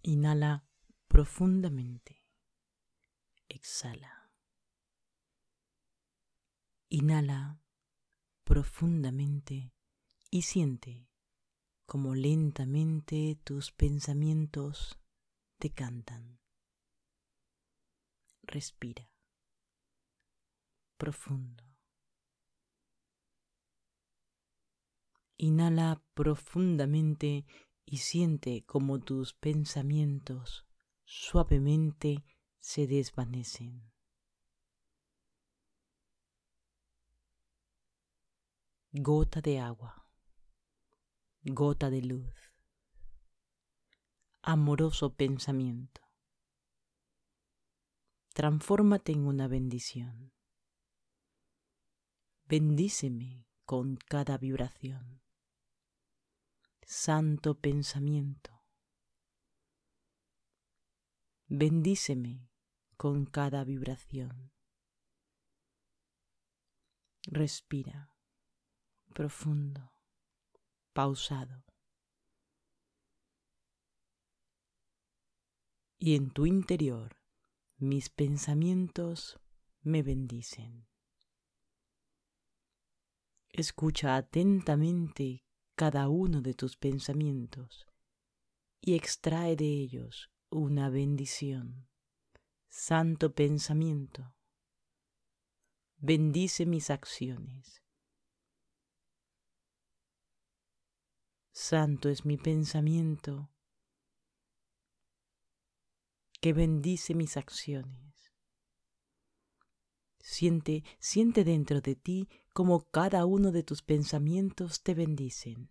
Inhala profundamente. Exhala. Inhala profundamente y siente como lentamente tus pensamientos te cantan. Respira profundo. Inhala profundamente y siente como tus pensamientos suavemente se desvanecen. Gota de agua, gota de luz, amoroso pensamiento. Transfórmate en una bendición. Bendíceme con cada vibración. Santo pensamiento. Bendíceme con cada vibración. Respira profundo, pausado. Y en tu interior, mis pensamientos me bendicen. Escucha atentamente cada uno de tus pensamientos y extrae de ellos una bendición. Santo pensamiento, bendice mis acciones. Santo es mi pensamiento que bendice mis acciones. Siente dentro de ti como cada uno de tus pensamientos te bendicen.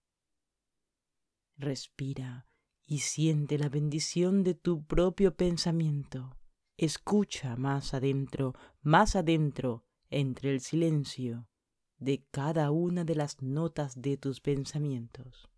Respira y siente la bendición de tu propio pensamiento. Escucha más adentro, entre el silencio de cada una de las notas de tus pensamientos.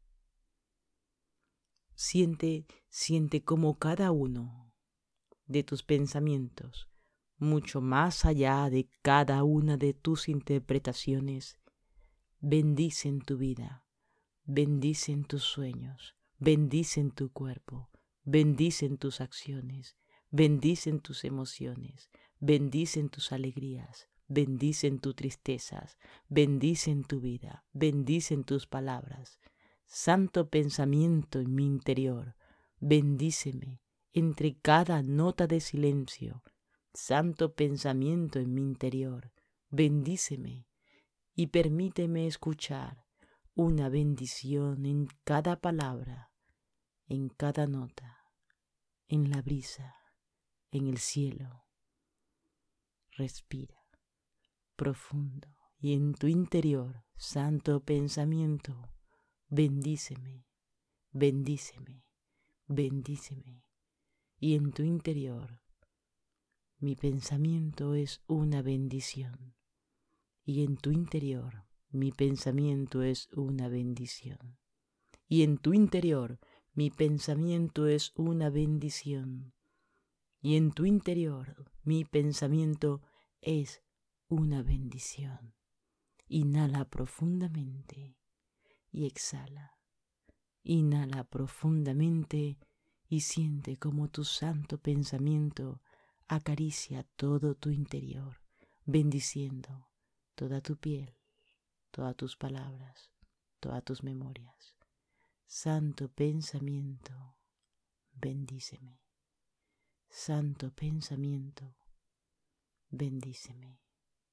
Siente como cada uno de tus pensamientos, mucho más allá de cada una de tus interpretaciones, bendicen tu vida, bendicen tus sueños, bendicen tu cuerpo, bendicen tus acciones, bendicen tus emociones, bendicen tus alegrías, bendicen tus tristezas, bendicen tu vida, bendicen tus palabras. Santo pensamiento en mi interior, bendíceme entre cada nota de silencio. Santo pensamiento en mi interior, bendíceme y permíteme escuchar una bendición en cada palabra, en cada nota, en la brisa, en el cielo. Respira profundo y en tu interior, santo pensamiento, bendíceme, bendíceme, bendíceme. Y en tu interior, mi pensamiento es una bendición. Y en tu interior, mi pensamiento es una bendición. Y en tu interior, mi pensamiento es una bendición. Y en tu interior, mi pensamiento es una bendición. Inhala profundamente y exhala. Inhala profundamente y siente como tu santo pensamiento acaricia todo tu interior, bendiciendo toda tu piel, todas tus palabras, todas tus memorias. Santo pensamiento, bendíceme. Santo pensamiento, bendíceme.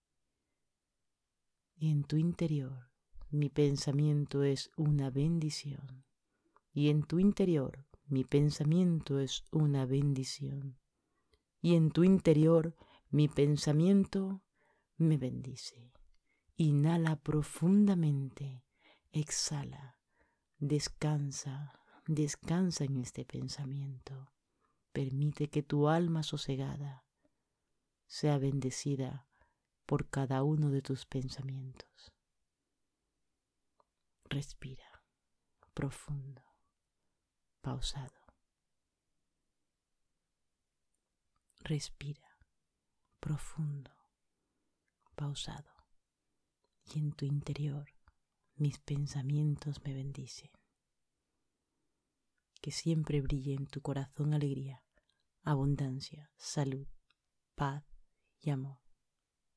Y en tu interior, mi pensamiento es una bendición. Y en tu interior, mi pensamiento es una bendición. Y en tu interior, mi pensamiento me bendice. Inhala profundamente, exhala, descansa, descansa en este pensamiento. Permite que tu alma sosegada sea bendecida por cada uno de tus pensamientos. Respira profundo, pausado. Respira profundo, pausado. Y en tu interior, mis pensamientos me bendicen. que siempre brille en tu corazón alegría, abundancia, salud, paz y amor.